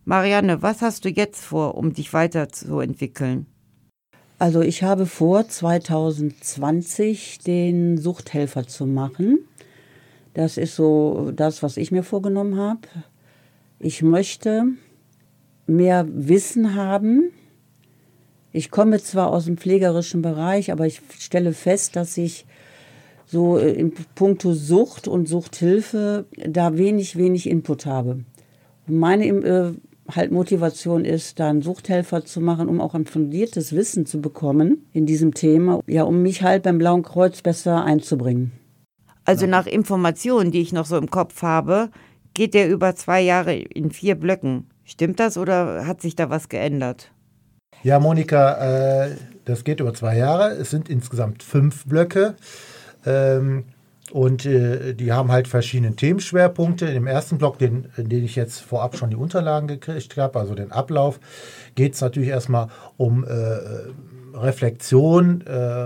Marianne, was hast du jetzt vor, um dich weiterzuentwickeln? Also ich habe vor, 2020 den Suchthelfer zu machen. Das ist so das, was ich mir vorgenommen habe. Ich möchte mehr Wissen haben. Ich komme zwar aus dem pflegerischen Bereich, aber ich stelle fest, dass ich so in puncto Sucht und Suchthilfe da wenig Input habe. Meine Motivation ist, da einen Suchthelfer zu machen, um auch ein fundiertes Wissen zu bekommen in diesem Thema, ja, um mich halt beim Blauen Kreuz besser einzubringen. Also nach Informationen, die ich noch so im Kopf habe, geht der über 2 Jahre in 4 Blöcken. Stimmt das oder hat sich da was geändert? Ja, Monika, das geht über 2 Jahre. Es sind insgesamt 5 Blöcke. Und die haben halt verschiedene Themenschwerpunkte. Im ersten Block, in den ich jetzt vorab schon die Unterlagen gekriegt habe, also den Ablauf, geht es natürlich erstmal um Reflexion,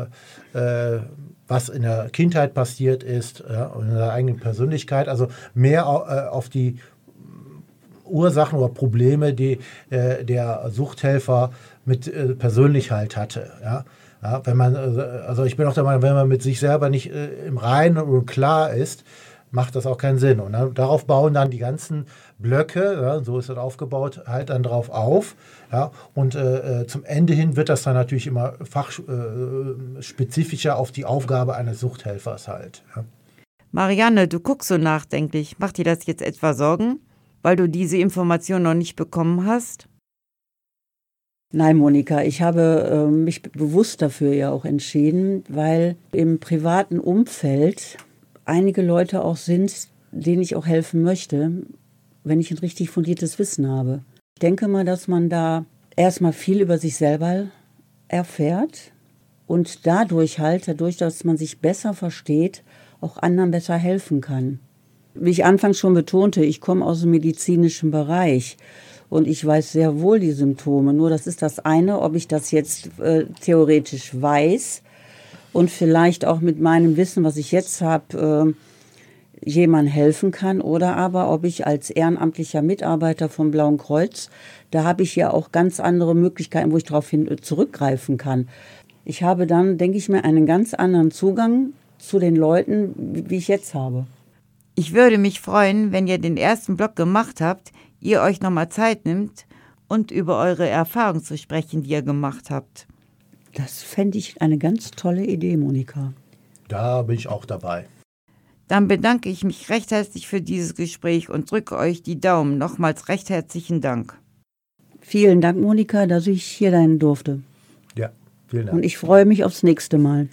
was in der Kindheit passiert ist, ja, und in der eigenen Persönlichkeit. Also mehr auf die Ursachen oder Probleme, die der Suchthelfer mit persönlich halt hatte. Ja. Ja, wenn man, also ich bin auch der Meinung, wenn man mit sich selber nicht im Reinen und klar ist, macht das auch keinen Sinn. Und darauf bauen dann die ganzen Blöcke, ja, so ist das aufgebaut, halt dann drauf auf. Ja, und zum Ende hin wird das dann natürlich immer fachspezifischer auf die Aufgabe eines Suchthelfers halt. Ja. Marianne, du guckst so nachdenklich. Macht dir das jetzt etwa Sorgen, weil du diese Information noch nicht bekommen hast? Nein, Monika, ich habe mich bewusst dafür ja auch entschieden, weil im privaten Umfeld einige Leute auch sind, denen ich auch helfen möchte, wenn ich ein richtig fundiertes Wissen habe. Ich denke mal, dass man da erstmal viel über sich selber erfährt und dadurch, dass man sich besser versteht, auch anderen besser helfen kann. Wie ich anfangs schon betonte, ich komme aus dem medizinischen Bereich. Und ich weiß sehr wohl die Symptome. Nur das ist das eine, ob ich das jetzt theoretisch weiß und vielleicht auch mit meinem Wissen, was ich jetzt habe, jemandem helfen kann. Oder aber ob ich als ehrenamtlicher Mitarbeiter vom Blauen Kreuz, da habe ich ja auch ganz andere Möglichkeiten, wo ich darauf zurückgreifen kann. Ich habe dann, denke ich mir, einen ganz anderen Zugang zu den Leuten, wie ich jetzt habe. Ich würde mich freuen, wenn ihr den ersten Block gemacht habt, ihr euch nochmal Zeit nimmt und über eure Erfahrungen zu sprechen, die ihr gemacht habt. Das fände ich eine ganz tolle Idee, Monika. Da bin ich auch dabei. Dann bedanke ich mich recht herzlich für dieses Gespräch und drücke euch die Daumen. Nochmals recht herzlichen Dank. Vielen Dank, Monika, dass ich hier sein durfte. Ja, vielen Dank. Und ich freue mich aufs nächste Mal.